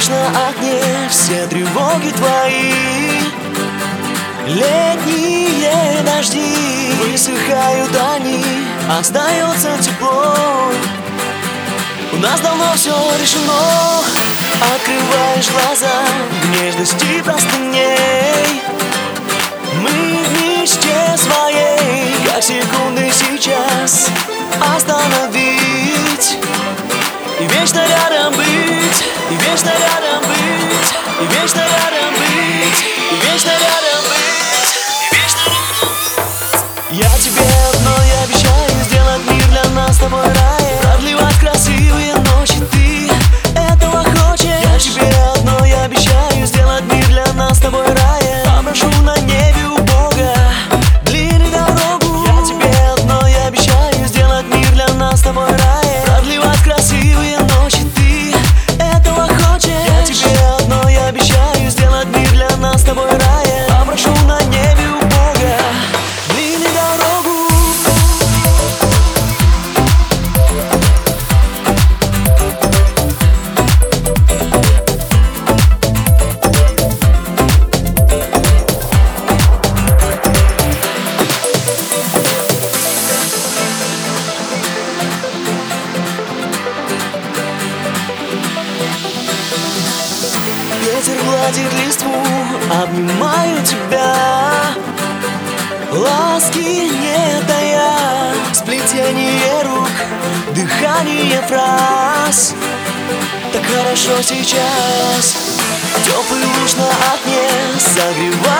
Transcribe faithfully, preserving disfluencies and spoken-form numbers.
луж на окне, все тревоги твои. Летние дожди, высыхают они, остается тепло. У нас давно все решено. Открываешь глаза в нежности простыней. Мы в мечте своей, как секунды сейчас остановить и вечно рядом быть, и вечно рядом быть, и вечно рядом быть, и вечно рядом быть, и вечно рядом быть. Я тебе одно и обещаю: сделать мир для нас с тобой рай, продлевать красивые ночи, ты этого хочешь. Я тебе одно и обещаю: сделать мир для нас с тобой рай, попрошу на небе у Бога длинную дорогу. Я тебе одно и обещаю: сделать мир для нас с тобой рай, продлевать красивые ночи, ты этого хочешь. Я тебе одно и обещаю: сделать мир для нас с тобой рай, попрошу на небе у Бога длинную дорогу. Ветер гладит листву, обнимаю тебя, ласки не тая, сплетение рук, дыхание фраз. Так хорошо сейчас, теплый луж на окне согревает.